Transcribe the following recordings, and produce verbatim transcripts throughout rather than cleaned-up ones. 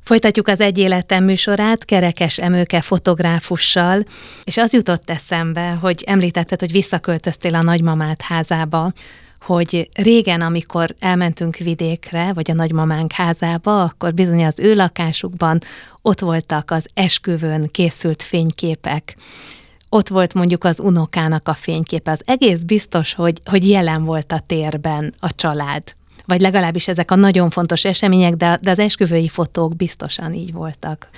Folytatjuk az Egy életem műsorát Kerekes Emőke fotográfussal, és az jutott eszembe, hogy említetted, hogy visszaköltöztél a nagymamád házába, hogy régen, amikor elmentünk vidékre, vagy a nagymamánk házába, akkor bizony az ő lakásukban ott voltak az esküvőn készült fényképek. Ott volt mondjuk az unokának a fényképe. Az egész biztos, hogy, hogy jelen volt a térben a család. Vagy legalábbis ezek a nagyon fontos események, de, de az esküvői fotók biztosan így voltak.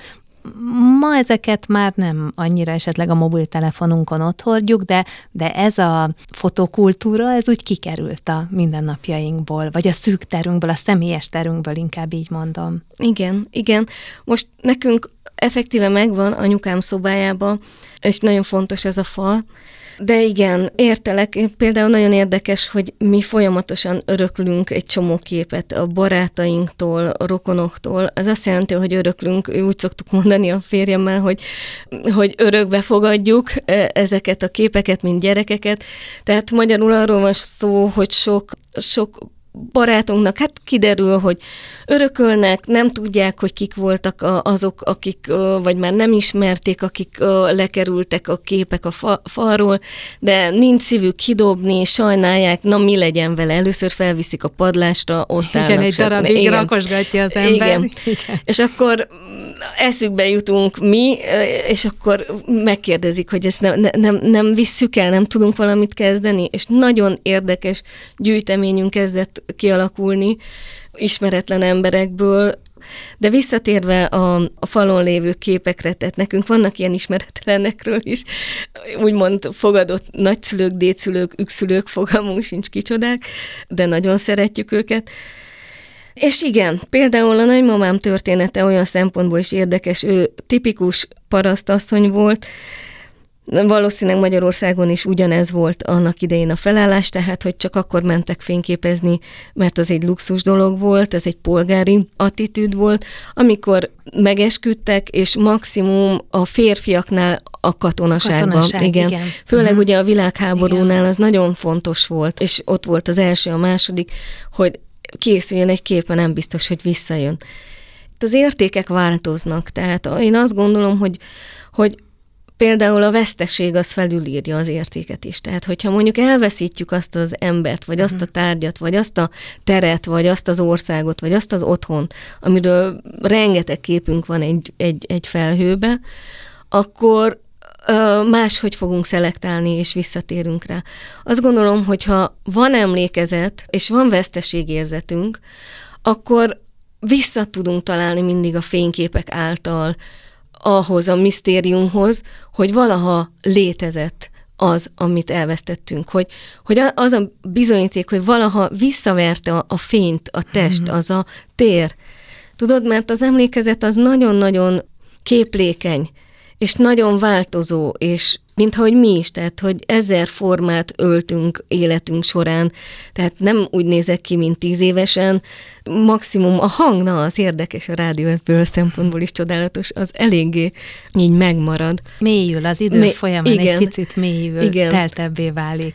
Ma ezeket már nem annyira esetleg a mobiltelefonunkon ott hordjuk, de, de ez a fotokultúra, ez úgy kikerült a mindennapjainkból, vagy a szűk terünkből, a személyes terünkből, inkább így mondom. Igen, igen. Most nekünk effektíve megvan anyukám szobájában, és nagyon fontos ez a fal. De igen, értelek. Például nagyon érdekes, hogy mi folyamatosan öröklünk egy csomó képet a barátainktól, a rokonoktól. Ez azt jelenti, hogy öröklünk, úgy szoktuk mondani a férjemmel, hogy, hogy örökbe fogadjuk ezeket a képeket, mint gyerekeket. Tehát magyarul arról van szó, hogy sok, sok barátunknak hát kiderül, hogy örökölnek, nem tudják, hogy kik voltak azok, akik, vagy már nem ismerték, akik lekerültek a képek a fa, falról, de nincs szívük kidobni, sajnálják, na mi legyen vele, először felviszik a padlásra, ott igen, állnak. egy darabig igen. rakosgatja az ember. Igen. Igen. És akkor eszükbe jutunk mi, és akkor megkérdezik, hogy ezt nem, nem, nem visszük el, nem tudunk valamit kezdeni, és nagyon érdekes gyűjteményünk kezdett kialakulni ismeretlen emberekből, de visszatérve a, a falon lévő képekre, tehát nekünk vannak ilyen ismeretlenekről is, úgymond fogadott nagyszülők, dédszülők, ükszülők, fogalmunk sincs kicsodák, de nagyon szeretjük őket. És igen, például a nagymamám története olyan szempontból is érdekes, ő tipikus parasztasszony volt, valószínűleg Magyarországon is ugyanez volt annak idején a felállás, tehát, hogy csak akkor mentek fényképezni, mert az egy luxus dolog volt, ez egy polgári attitűd volt, amikor megesküdtek, és maximum a férfiaknál a katonaságban. Katonaság, igen. igen. Főleg uh-huh. ugye a világháborúnál igen. az nagyon fontos volt, és ott volt az első, a második, hogy készüljön egy képen, nem biztos, hogy visszajön. Itt az értékek változnak, tehát én azt gondolom, hogy, hogy például a veszteség az felülírja az értéket is. Tehát, hogyha mondjuk elveszítjük azt az embert, vagy azt a tárgyat, vagy azt a teret, vagy azt az országot, vagy azt az otthont, amiről rengeteg képünk van egy, egy, egy felhőbe, akkor máshogy fogunk szelektálni, és visszatérünk rá. Azt gondolom, hogyha van emlékezet, és van veszteségérzetünk, akkor vissza tudunk találni mindig a fényképek által ahhoz a misztériumhoz, hogy valaha létezett az, amit elvesztettünk. Hogy, hogy az a bizonyíték, hogy valaha visszaverte a, a fényt, a test, az a tér. Tudod, mert az emlékezet az nagyon-nagyon képlékeny, és nagyon változó, és minthogy mi is, tehát, hogy ezer formát öltünk életünk során, tehát nem úgy nézek ki, mint tíz évesen, maximum a hang, na, az érdekes, a rádió ebből a szempontból is csodálatos, az eléggé így megmarad. Mélyül, az idő Mé- folyamán igen, egy picit mélyül, igen. teltebbé válik.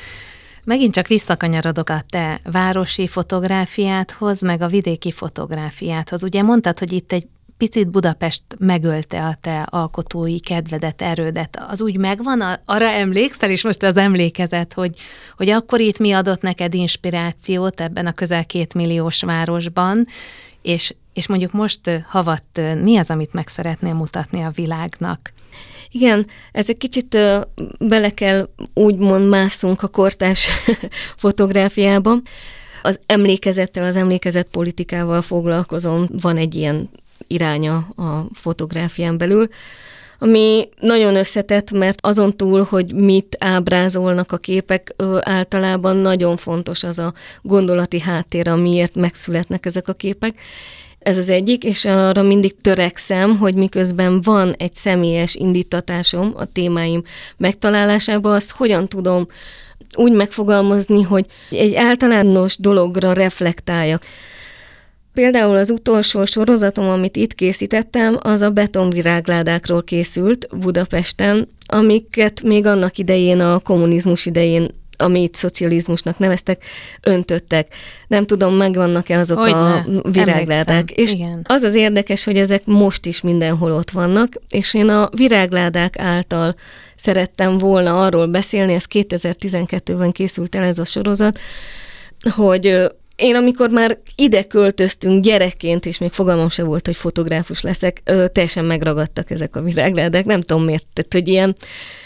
Megint csak visszakanyarodok a te városi fotográfiádhoz, meg a vidéki fotográfiádhoz. Ugye mondtad, hogy itt egy picit Budapest megölte a te alkotói kedvedet, erődet. Az úgy megvan? Arra emlékszel, és most az emlékezet, hogy, hogy akkor itt mi adott neked inspirációt ebben a közel két milliós városban, és, és mondjuk most havattön, mi az, amit meg szeretnél mutatni a világnak? Igen, ez egy kicsit uh, bele kell úgymond másszunk a kortárs fotográfiába. Az emlékezettel, az emlékezetpolitikával foglalkozom, van egy ilyen iránya a fotográfián belül, ami nagyon összetett, mert azon túl, hogy mit ábrázolnak a képek, általában nagyon fontos az a gondolati háttér, amiért megszületnek ezek a képek. Ez az egyik, és arra mindig törekszem, hogy miközben van egy személyes indítatásom a témáim megtalálásában, azt hogyan tudom úgy megfogalmazni, hogy egy általános dologra reflektáljak. Például az utolsó sorozatom, amit itt készítettem, az a betonvirágládákról készült Budapesten, amiket még annak idején, a kommunizmus idején amit szocializmusnak neveztek, öntöttek. Nem tudom, megvannak-e azok Hogyne, a virágládák. És igen. az az érdekes, hogy ezek most is mindenhol ott vannak, és én a virágládák által szerettem volna arról beszélni, ez kétezer-tizenkettőben készült el ez a sorozat, hogy én amikor már ide költöztünk gyerekként, és még fogalmam se volt, hogy fotográfus leszek, teljesen megragadtak ezek a virágládák, nem tudom miért, tehát, hogy ilyen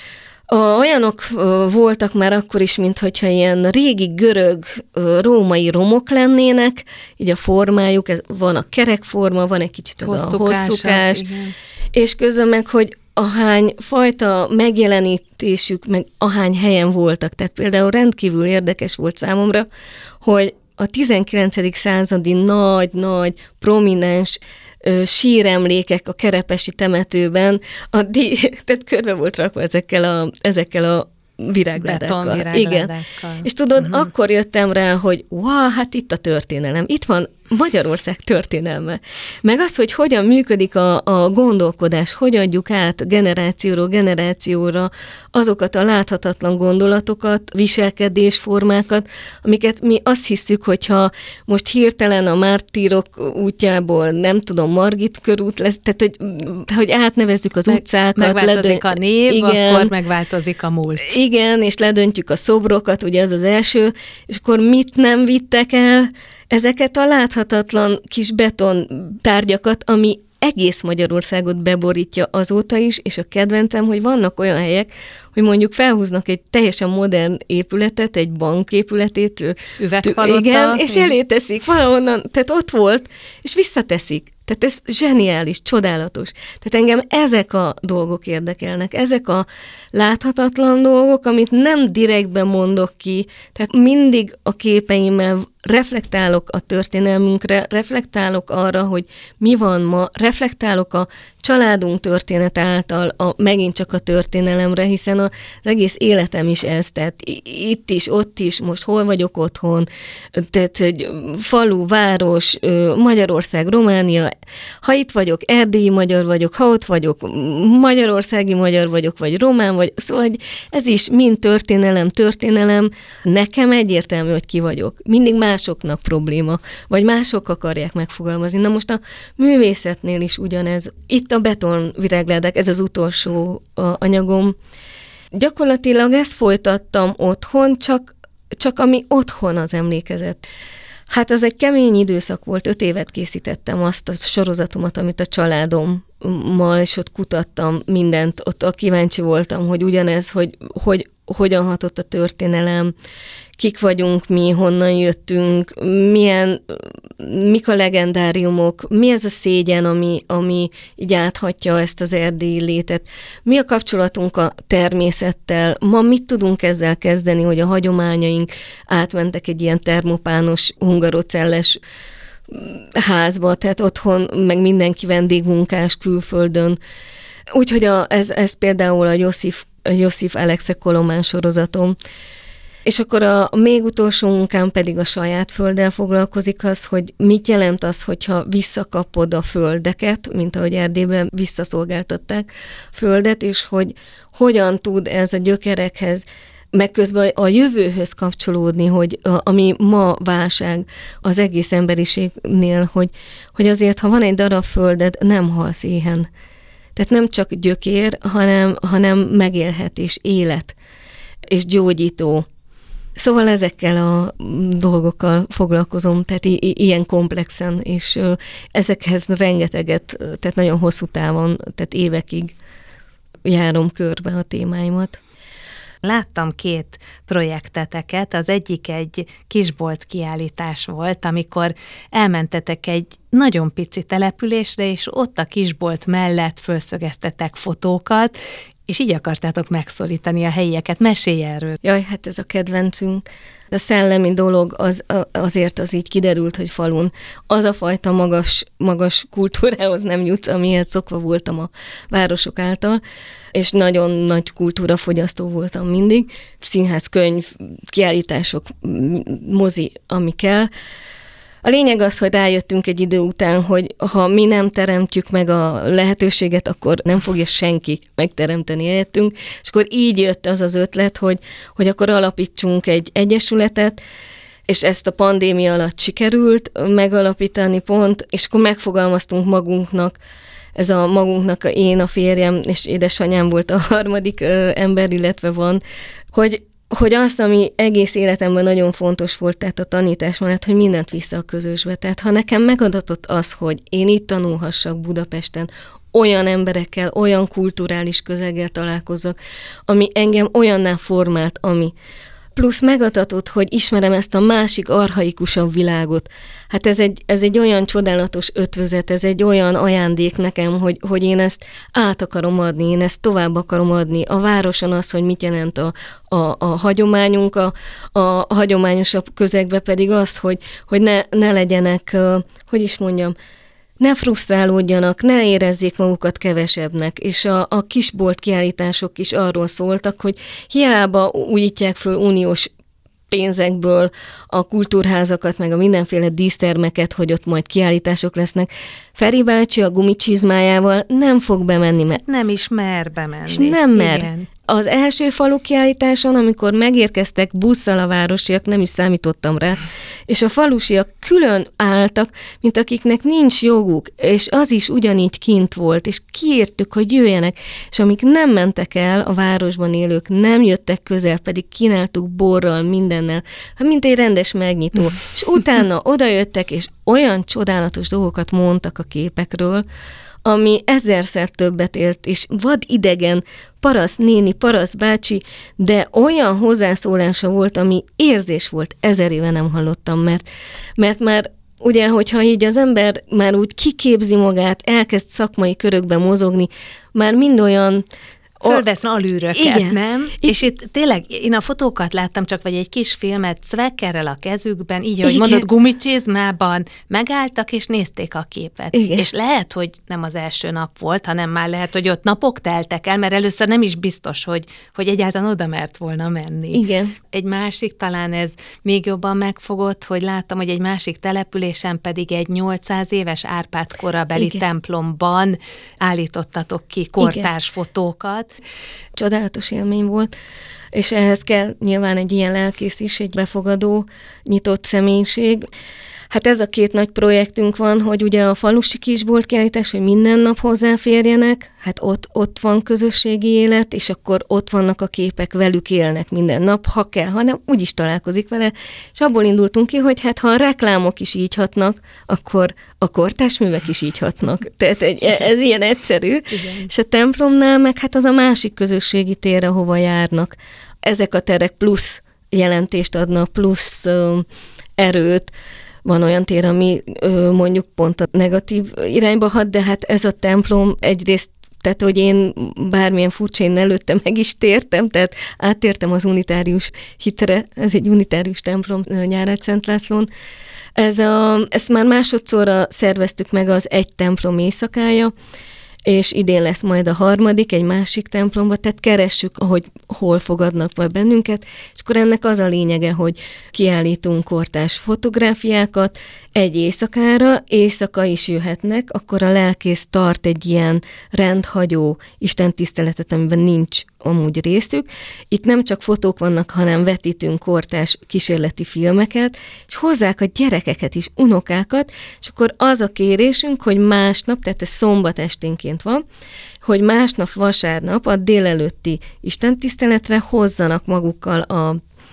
olyanok voltak már akkor is, mintha ilyen régi görög, római romok lennének, így a formájuk, ez, van a kerekforma, van egy kicsit ez a hosszúkás, és közben meg, hogy ahány fajta megjelenítésük, meg ahány helyen voltak. Tehát például rendkívül érdekes volt számomra, hogy a tizenkilencedik századi nagy-nagy, prominens ö, síremlékek a kerepesi temetőben, a di- tehát körbe volt rakva ezekkel a, ezekkel a virágládákkal. Igen. És tudod, uh-huh. akkor jöttem rá, hogy wow, hát itt a történelem, itt van Magyarország történelme. Meg az, hogy hogyan működik a, a gondolkodás, hogy adjuk át generációról generációra azokat a láthatatlan gondolatokat, viselkedésformákat, amiket mi azt hiszük, hogyha most hirtelen a mártírok útjából, nem tudom, Margit körút lesz, tehát hogy, hogy átnevezzük az Meg, utcákat. Megváltozik ledön... a név, igen, akkor megváltozik a múlt. Igen, és ledöntjük a szobrokat, ugye ez az első, és akkor mit nem vittek el, ezeket a láthatatlan kis beton tárgyakat, ami egész Magyarországot beborítja azóta is, és a kedvencem, hogy vannak olyan helyek, hogy mondjuk felhúznak egy teljesen modern épületet, egy bank épületét, üvegpalota, igen, és elé teszik valahonnan, tehát ott volt, és visszateszik. Tehát ez zseniális, csodálatos. Tehát engem ezek a dolgok érdekelnek, ezek a láthatatlan dolgok, amit nem direktben mondok ki, tehát mindig a képeimmel reflektálok a történelmünkre, reflektálok arra, hogy mi van ma, reflektálok a családunk történet által a, megint csak a történelemre, hiszen az egész életem is ez, tehát itt is, ott is, most hol vagyok otthon, tehát hogy falu, város, Magyarország, Románia, ha itt vagyok, erdélyi magyar vagyok, ha ott vagyok, magyarországi magyar vagyok, vagy román vagy, szóval ez is mind történelem, történelem, nekem egyértelmű, hogy ki vagyok. Mindig másoknak probléma, vagy mások akarják megfogalmazni. Na most a művészetnél is ugyanez. Itt a beton virágládák, ez az utolsó anyagom. Gyakorlatilag ezt folytattam otthon, csak, csak ami otthon az emlékezet. Hát az egy kemény időszak volt, öt évet készítettem azt a sorozatomat, amit a családommal, és ott kutattam mindent, ott kíváncsi voltam, hogy ugyanez, hogy, hogy hogyan hatott a történelem, kik vagyunk mi, honnan jöttünk, milyen, mik a legendáriumok, mi ez a szégyen, ami, ami így áthatja ezt az erdélyi létet, mi a kapcsolatunk a természettel, ma mit tudunk ezzel kezdeni, hogy a hagyományaink átmentek egy ilyen termopános, hungarocelles házba, tehát otthon meg mindenki vendégmunkás külföldön. Úgyhogy a, ez, ez például a Josif, a Josif Alexe Kolomán sorozatom. És akkor a még utolsó munkám pedig a saját földdel foglalkozik az, hogy mit jelent az, hogyha visszakapod a földeket, mint ahogy Erdélyben visszaszolgáltatták földet, és hogy hogyan tud ez a gyökerekhez, meg közben a jövőhöz kapcsolódni, hogy a, ami ma válság az egész emberiségnél, hogy, hogy azért, ha van egy darab földed, nem halsz éhen. Tehát nem csak gyökér, hanem, hanem megélhetés, élet és gyógyító. Szóval ezekkel a dolgokkal foglalkozom, tehát i- i- ilyen komplexen, és ö, ezekhez rengeteget, tehát nagyon hosszú távon, tehát évekig járom körbe a témáimat. Láttam két projekteteket, az egyik egy kisbolt kiállítás volt, amikor elmentetek egy nagyon pici településre, és ott a kisbolt mellett fölszögeztetek fotókat, és így akartátok megszólítani a helyieket. Mesélj erről. Jaj, hát ez a kedvencünk. A szellemi dolog az, azért az így kiderült, hogy falun az a fajta magas, magas kultúrához nem jutsz, amihez szokva voltam a városok által, és nagyon nagy kultúrafogyasztó voltam mindig. Színház, könyv, kiállítások, mozi, ami kell. A lényeg az, hogy rájöttünk egy idő után, hogy ha mi nem teremtjük meg a lehetőséget, akkor nem fogja senki megteremteni helyettünk, és akkor így jött az az ötlet, hogy, hogy akkor alapítsunk egy egyesületet, és ezt a pandémia alatt sikerült megalapítani pont, és akkor megfogalmaztunk magunknak, ez a magunknak, a én, a férjem és édesanyám volt a harmadik ö, ember, illetve van, hogy hogy azt, ami egész életemben nagyon fontos volt, tehát a tanítás mellett, hogy mindent vissza a közösbe. Tehát ha nekem megadatott az, hogy én itt tanulhassak Budapesten, olyan emberekkel, olyan kulturális közeggel találkozzak, ami engem olyanná formált, ami plusz megadatott, hogy ismerem ezt a másik archaikusabb világot. Hát ez egy, ez egy olyan csodálatos ötvözet, ez egy olyan ajándék nekem, hogy, hogy én ezt át akarom adni, én ezt tovább akarom adni. A városon az, hogy mit jelent a, a, a hagyományunk, a, a hagyományosabb közegbe pedig azt, hogy, hogy ne, ne legyenek, hogy is mondjam, ne frusztrálódjanak, ne érezzék magukat kevesebbnek, és a, a kisbolt kiállítások is arról szóltak, hogy hiába újítják föl uniós pénzekből a kultúrházakat, meg a mindenféle dísztermeket, hogy ott majd kiállítások lesznek. Feri bácsi a gumicsizmájával nem fog bemenni, mert nem is mer bemenni. És nem mer. Igen. Az első falu kiállításon, amikor megérkeztek busszal a városiak, nem is számítottam rá, és a falusiak külön álltak, mint akiknek nincs joguk, és az is ugyanígy kint volt, és kiírtuk, hogy jöjjenek, és amik nem mentek el, a városban élők nem jöttek közel, pedig kínáltuk borral, mindennel, mint egy rendes megnyitó, és utána odajöttek, és olyan csodálatos dolgokat mondtak a képekről, ami ezerszer többet ért, és vad idegen, parasz néni, parasz bácsi, de olyan hozzászólása volt, ami érzés volt, ezer éve nem hallottam, mert, mert már ugye, hogyha így az ember már úgy kiképzi magát, elkezd szakmai körökbe mozogni, már mind olyan... Fölvesz alűröket, igen. nem? Itt, és itt tényleg, én a fotókat láttam csak, vagy egy kis filmet, Zweckerrel a kezükben, így, ahogy igen. mondod, gumicsizmában megálltak, és nézték a képet. Igen. És lehet, hogy nem az első nap volt, hanem már lehet, hogy ott napok teltek el, mert először nem is biztos, hogy, hogy egyáltalán oda mert volna menni. Igen. Egy másik, talán ez még jobban megfogott, hogy láttam, hogy egy másik településen pedig egy nyolcszáz éves Árpád korabeli igen. templomban állítottatok ki kortárs igen. fotókat. Csodálatos élmény volt, és ehhez kell nyilván egy ilyen lelkész is, egy befogadó, nyitott személyiség. Hát ez a két nagy projektünk van, hogy ugye a falusi kisbolt kiállítás, hogy minden nap hozzáférjenek, hát ott, ott van közösségi élet, és akkor ott vannak a képek, velük élnek minden nap, ha kell, hanem úgy is találkozik vele, és abból indultunk ki, hogy hát ha a reklámok is így hatnak, akkor a kortársművek is így hatnak. Tehát egy, ez ilyen egyszerű. Igen. És a templomnál meg hát az a másik közösségi tér, ahova járnak. Ezek a terek plusz jelentést adnak, plusz ö, erőt. Van olyan tér, ami ö, mondjuk pont a negatív irányba hat, de hát ez a templom egyrészt, tehát hogy én bármilyen furcsa, én előtte meg is tértem, tehát áttértem az unitárius hitre, ez egy unitárius templom Nyárát Szent Lászlón. Ez a, ezt már másodszorra szerveztük meg az egy templom éjszakája, és idén lesz majd a harmadik, egy másik templomba, tehát keressük, ahogy hol fogadnak majd bennünket, és akkor ennek az a lényege, hogy kiállítunk kortárs fotográfiákat egy éjszakára, éjszaka is jöhetnek, akkor a lelkész tart egy ilyen rendhagyó istentiszteletet, amiben nincs amúgy részük. Itt nem csak fotók vannak, hanem vetítünk kortárs kísérleti filmeket, és hozzák a gyerekeket is, unokákat, és akkor az a kérésünk, hogy másnap, tehát ez szombat esténként van, hogy másnap vasárnap a délelőtti istentiszteletre hozzanak magukkal a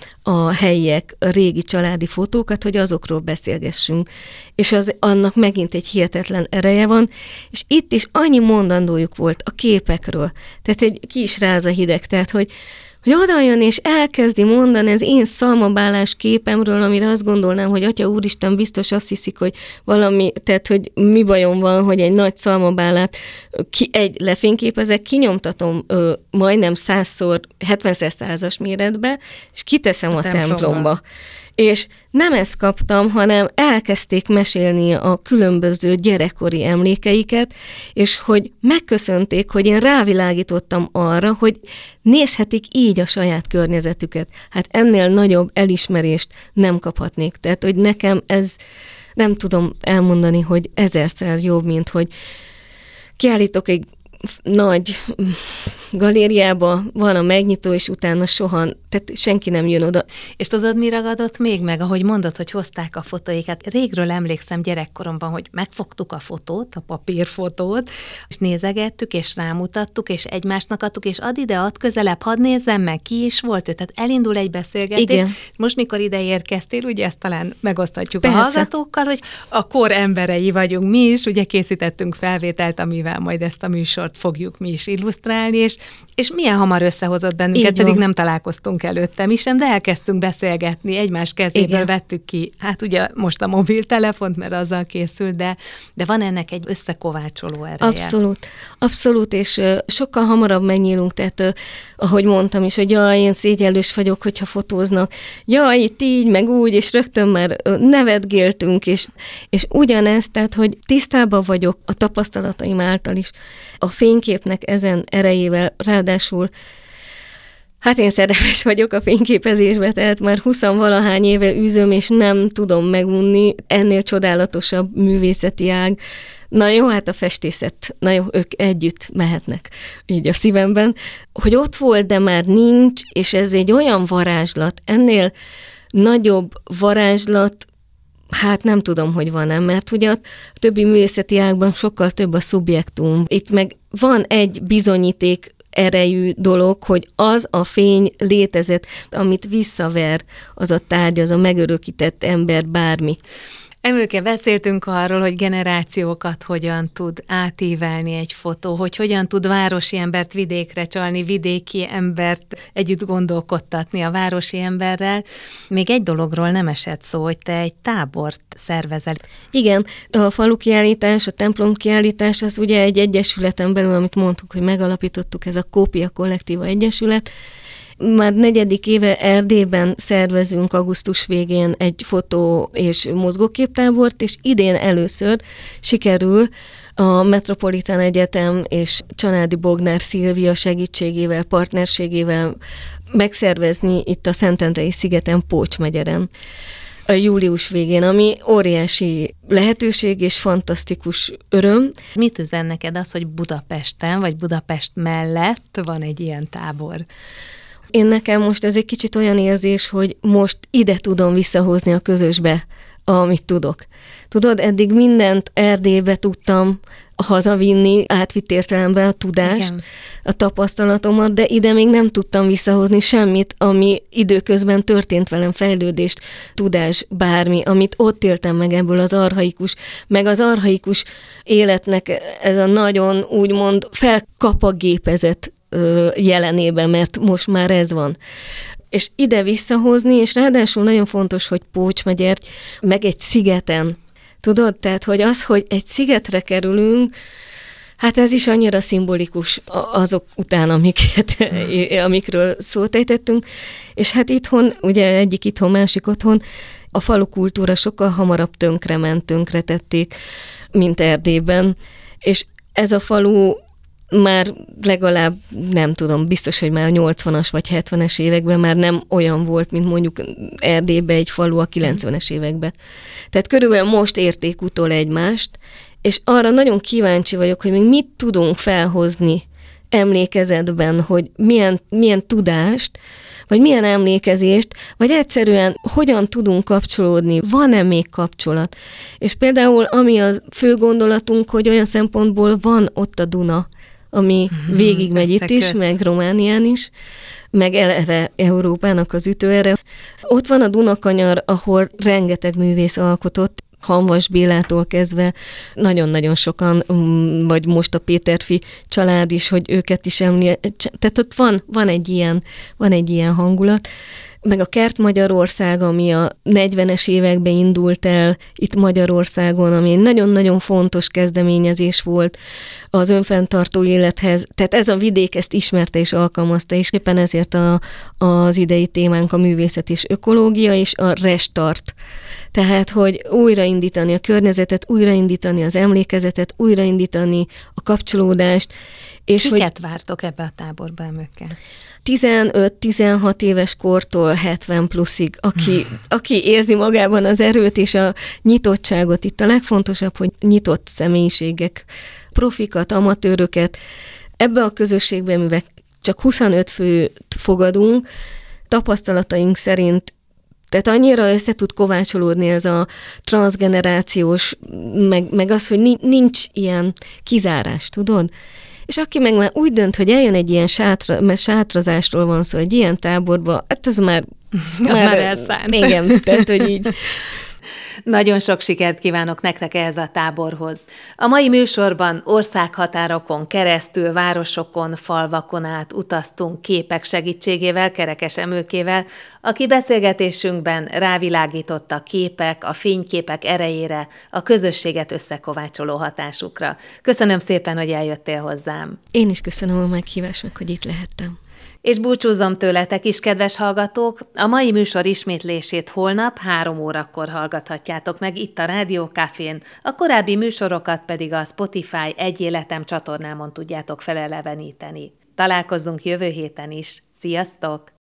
a helyiek, a régi családi fotókat, hogy azokról beszélgessünk. És az, annak megint egy hihetetlen ereje van, és itt is annyi mondandójuk volt a képekről. Tehát egy ki is ráz a hideg, tehát hogy, hogy oda jön és elkezdi mondani az én szalmabálás képemről, amire azt gondolnám, hogy Atya Úristen biztos azt hiszik, hogy valami, tehát hogy mi bajom van, hogy egy nagy szalmabálát ki, egy lefényképezek, kinyomtatom ö, majdnem százszor, hetvenszer százas méretbe, és kiteszem a, a templomba. templomba. És nem ezt kaptam, hanem elkezdték mesélni a különböző gyerekkori emlékeiket, és hogy megköszönték, hogy én rávilágítottam arra, hogy nézhetik így a saját környezetüket. Hát ennél nagyobb elismerést nem kaphatnék. Tehát, hogy nekem ez nem tudom elmondani, hogy ezerszer jobb, mint hogy kiállítok egy nagy galériába, van a megnyitó, és utána soha, tehát senki nem jön oda. És tudod, mi ragadott még meg, ahogy mondod, hogy hozták a fotóikat? Régről emlékszem gyerekkoromban, hogy megfogtuk a fotót, a papírfotót, és nézegettük, és rámutattuk, és egymásnak adtuk, és add ide, add közelebb, hadd nézzem meg, ki is volt ő. Tehát elindul egy beszélgetés. Igen. Most, mikor ide érkeztél, ugye ezt talán megosztatjuk Persze. a hallgatókkal, hogy a kor emberei vagyunk mi is, ugye készítettünk felvételt, amivel majd ezt a műsort fogjuk mi is illusztrálni, és, és milyen hamar összehozott bennünket, Így pedig van. nem találkoztunk előtte mi sem, de elkezdtünk beszélgetni, egymás kezéből Igen. vettük ki, hát ugye most a mobiltelefont, mert azzal készült, de, de van ennek egy összekovácsoló ereje. Abszolút, abszolút, és uh, sokkal hamarabb megnyílunk, tehát uh, ahogy mondtam is, hogy jaj, én szégyellős vagyok, hogyha fotóznak, jaj, itt így, meg úgy, és rögtön már uh, nevetgéltünk, és, és ugyanezt, tehát, hogy tisztában vagyok a tapasztalataim által is, a fényképnek ezen erejével, ráadásul hát én szerelmes vagyok a fényképezésbe, tehát már huszonvalahány éve űzöm, és nem tudom megunni, ennél csodálatosabb művészeti ág. Na jó, hát a festészet, na jó, ők együtt mehetnek így a szívemben, hogy ott volt, de már nincs, és ez egy olyan varázslat, ennél nagyobb varázslat, hát nem tudom, hogy van-e, mert ugye a többi művészeti ágban sokkal több a szubjektum. Itt meg van egy bizonyíték erejű dolog, hogy az a fény létezett, amit visszaver az a tárgy, az a megörökített ember, bármi. Emőke, beszéltünk arról, hogy generációkat hogyan tud átívelni egy fotó, hogy hogyan tud városi embert vidékre csalni, vidéki embert együtt gondolkodtatni a városi emberrel. Még egy dologról nem esett szó, hogy te egy tábort szervezel. Igen, a falukiállítás, a templom kiállítás, az ugye egy egyesületen belül, amit mondtuk, hogy megalapítottuk, ez a Kópia Kollektíva Egyesület. Már negyedik éve Erdélyben szervezünk augusztus végén egy fotó- és mozgóképtábort, és idén először sikerül a Metropolitan Egyetem és Csanádi Bognár Szilvia segítségével, partnerségével megszervezni itt a Szentendrei szigeten, Pócsmegyeren a július végén, ami óriási lehetőség és fantasztikus öröm. Mit üzen neked az, hogy Budapesten, vagy Budapest mellett van egy ilyen tábor? Én nekem most ez egy kicsit olyan érzés, hogy most ide tudom visszahozni a közösbe, amit tudok. Tudod, eddig mindent Erdélybe tudtam hazavinni, átvitt értelemben a tudást, igen, a tapasztalatomat, de ide még nem tudtam visszahozni semmit, ami időközben történt velem, fejlődést, tudás, bármi, amit ott éltem meg ebből az archaikus, meg az archaikus életnek ez a nagyon úgymond felkapagépezett jelenében, mert most már ez van. És ide visszahozni, és ráadásul nagyon fontos, hogy Pócsmegyer, meg egy szigeten. Tudod? Tehát, hogy az, hogy egy szigetre kerülünk, hát ez is annyira szimbolikus azok után, amiket, amikről szót ejtettünk. És hát itthon, ugye egyik itthon, másik otthon, a falu kultúra sokkal hamarabb tönkrement, tönkretették, mint Erdélyben. És ez a falu már legalább, nem tudom, biztos, hogy már a nyolcvanas vagy hetvenes években már nem olyan volt, mint mondjuk Erdélyben egy falu a kilencvenes években. Tehát körülbelül most érték utol egymást, és arra nagyon kíváncsi vagyok, hogy még mit tudunk felhozni emlékezetben, hogy milyen, milyen tudást, vagy milyen emlékezést, vagy egyszerűen hogyan tudunk kapcsolódni, van-e még kapcsolat. És például ami a fő gondolatunk, hogy olyan szempontból van ott a Duna, ami hmm, végigmegy itt is, meg Románián is, meg eleve Európának az ütőere. Ott van a Dunakanyar, ahol rengeteg művész alkotott, Hamvas Bélától kezdve, nagyon-nagyon sokan, vagy most a Péterfi család is, hogy őket is emlé... Tehát ott van, van, egy ilyen, van egy ilyen hangulat. Meg a Kert Magyarország, ami a negyvenes években indult el itt Magyarországon, ami egy nagyon-nagyon fontos kezdeményezés volt az önfenntartó élethez. Tehát ez a vidék ezt ismerte és alkalmazta, és éppen ezért a, az idei témánk a művészet és ökológia és a restart. Tehát, hogy újraindítani a környezetet, újraindítani az emlékezetet, újraindítani a kapcsolódást, És kiket hogy vártok ebbe a táborba, emőkkel? tizenöt-tizenhat éves kortól hetven pluszig, aki, aki érzi magában az erőt és a nyitottságot. Itt a legfontosabb, hogy nyitott személyiségek, profikat, amatőröket. Ebbe a közösségben, mivel csak huszonöt főt fogadunk, tapasztalataink szerint, tehát annyira össze tud kovácsolódni ez a transzgenerációs, meg, meg az, hogy nincs ilyen kizárás, tudod? És aki meg már úgy dönt, hogy eljön egy ilyen sátra, mert sátrazásról van szó, egy ilyen táborba, hát az már... az már, már elszánt. Igen, tehát, hogy így... Nagyon sok sikert kívánok nektek ehhez a táborhoz. A mai műsorban országhatárokon keresztül, városokon, falvakon át utaztunk képek segítségével, Kerekes Emőkével, aki beszélgetésünkben rávilágított a képek, a fényképek erejére, a közösséget összekovácsoló hatásukra. Köszönöm szépen, hogy eljöttél hozzám. Én is köszönöm a meghívást, meg hogy itt lehettem. És búcsúzom tőletek is, kedves hallgatók! A mai műsor ismétlését holnap három órakor hallgathatjátok meg itt a Rádió Cafén, a korábbi műsorokat pedig a Spotify Egy Életem csatornámon tudjátok feleleveníteni. Találkozzunk jövő héten is. Sziasztok!